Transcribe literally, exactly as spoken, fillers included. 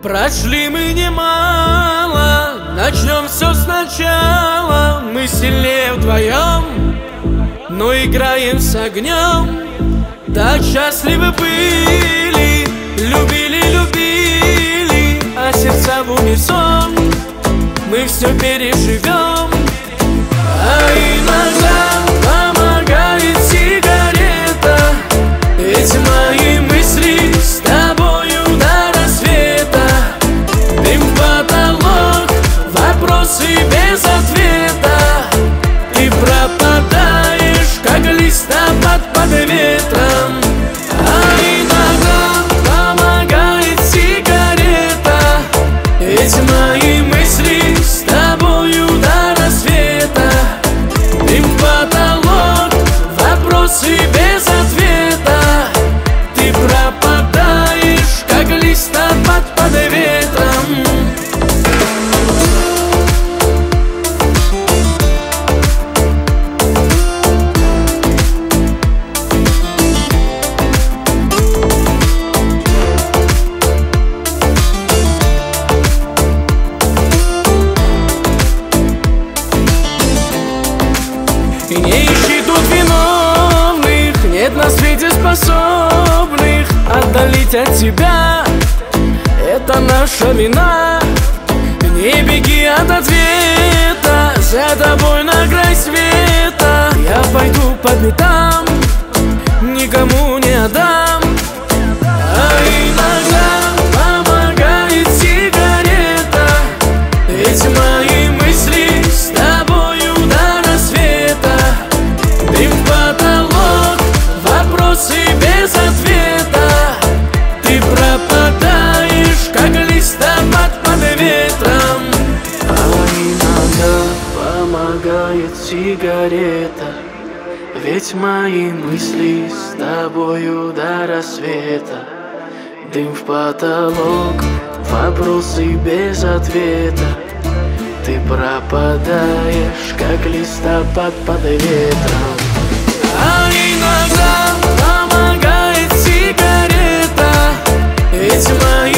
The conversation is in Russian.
Прошли мы немало, начнем все сначала. Мы сильнее вдвоем, но играем с огнем. Так счастливы были, любили, любили, а сердца в унисон мы все переживем. А иногда помогает сигарета, эти мои мысли с тобою до рассвета. Дым в потолок, вопросы без ответа. Ты пропадаешь, как листопад под ветром. А иногда помогает сигарета, эти мои мысли с тобою до рассвета. Дым в потолок, вопросы без ответа. Ты пропадаешь, как листопад под ветром. И не ищи тут виновных, нет на свете способных отдалить от тебя. Это наша вина. Не беги от ответа, за тобой на край света. Я пойду по пятам, никому не отдам. А иногда помогает сигарета, эти мои мысли с тобою до рассвета. Дым в потолок, вопросы без ответа. Ты пропадаешь, как листопад под ветром. А иногда помогает сигарета, ведь мои мысли с тобою до рассвета. Дым в потолок, вопросы без ответа. Ты пропадаешь, как листопад под ветром. А иногда помогает сигарета, эти мои